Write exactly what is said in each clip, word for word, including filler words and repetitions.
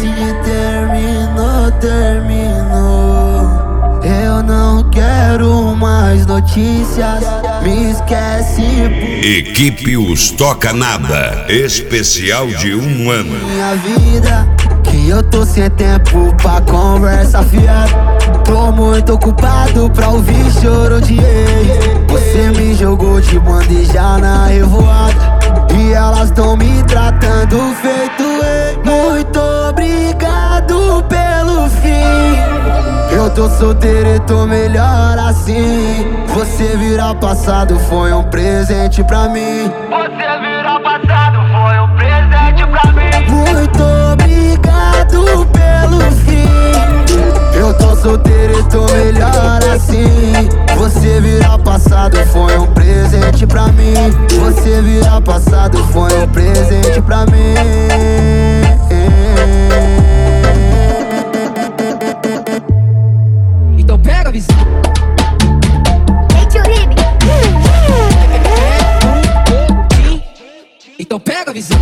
Se terminou, terminou. Eu não quero mais notícias, me esquece. Equipe Os Toca Nada, especial de um ano. Minha vida, que eu tô sem tempo pra conversa fiada. Tô muito ocupado pra ouvir choro de ex. Você me jogou de bandeja na revoada e elas tão me tratando feito ex. Muito obrigado pelo fim. Eu tô solteiro e tô melhor assim. Você virar passado foi um presente pra mim. Você virar passado foi um presente pra mim. Muito obrigado pelo fim. Eu tô solteiro e tô melhor assim. Você virar passado foi um presente pra mim. Você virar passado foi um presente pra mim. Então pega a visão. Então pega a visão.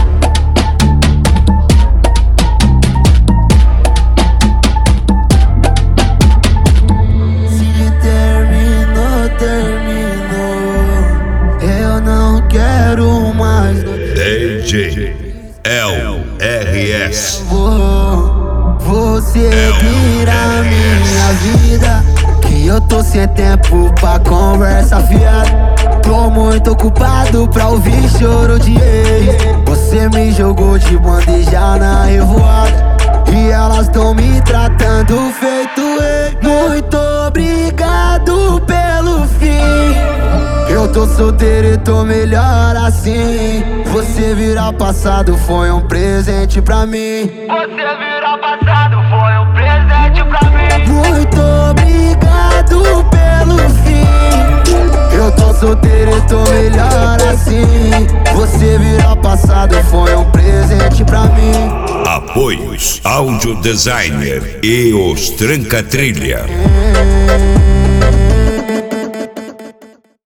Se terminou, terminou. Eu não quero mais. D J L R S. Vou, vou seguir a minha vida, que eu tô sem tempo pra conversa fiada. Tô muito ocupado pra ouvir choro de ex. Você me jogou de bandeja na revoada e elas tão me tratando feito ex. Muito obrigado pelo fim. Eu tô solteiro e tô melhor assim. Você virar passado foi um presente pra mim. Você virar passado foi um presente pra mim. Muito obrigado pelo fim. Eu tô solteiro e tô melhor assim. Você virar passado foi um presente pra mim. Apoios Áudio Designer e Os Tranca Trilha.